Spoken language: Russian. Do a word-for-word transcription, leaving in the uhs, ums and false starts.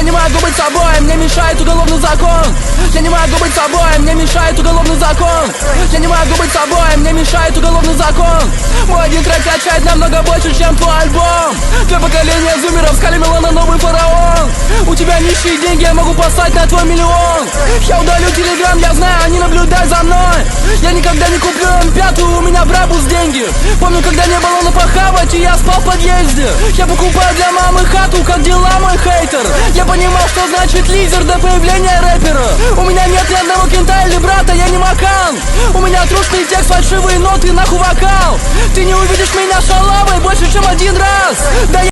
Я не могу быть собой, мне мешает уголовный закон. Я не могу быть собой, мне мешает уголовный закон. Я не могу быть собой, мне мешает уголовный закон. Мой один трек качает намного больше, чем твой альбом. Для поколения зумеров скали Милана новый фараон. У тебя нищие деньги, я могу послать на твой миллион. Я удалю телеграм, я знаю, они наблюдают за мной. Я никогда не куплю эм пятую, у меня в рабус деньги. Помню, когда не было на похавать, и я спал в подъезде. Я покупаю для мамы хату, как дела, мой хейтер? Я понимал, что значит лидер до появления рэпера. У меня нет ни одного кента или брата, я не макан. У меня трушный текст, фальшивые ноты, нахуй вокал. Ты не увидишь меня шалавой больше, чем один раз. Да